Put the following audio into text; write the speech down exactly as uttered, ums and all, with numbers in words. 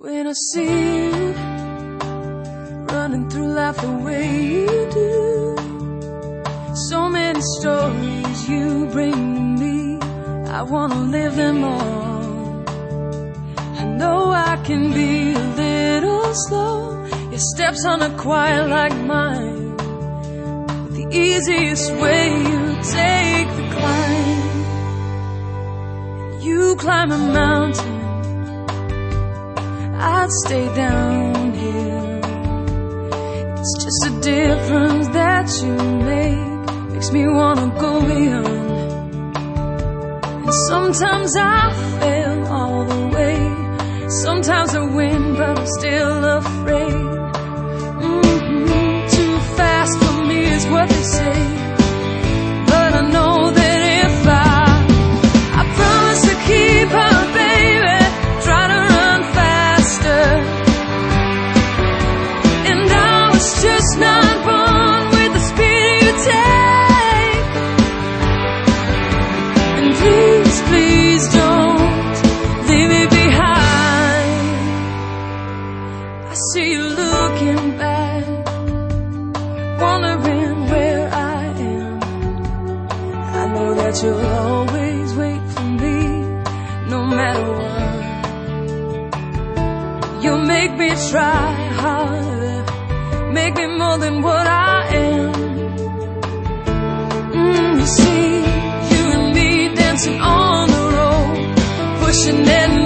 When I see you running through life the way you do, so many stories you bring to me, I wanna live them all. I know I can be a little slow, your steps aren't quiet like mine, but the easiest way you take the climb. You climb a mountain, I'd stay down here. It's just a difference that you make, makes me wanna go beyond. And sometimes I fail all the way, sometimes I win, but I'm still afraid. Mm-hmm. Too fast for me is what they say, but I know that if I I promise to keep on, baby, try to run faster. And I was just not born with the speed you take. And please, please don't leave me behind. I see you looking back, wondering where I am. I know that you'll always wait for me, no matter what. You make me try harder, make me more than what I am. Mm, you see, you and me dancing on the road, pushing and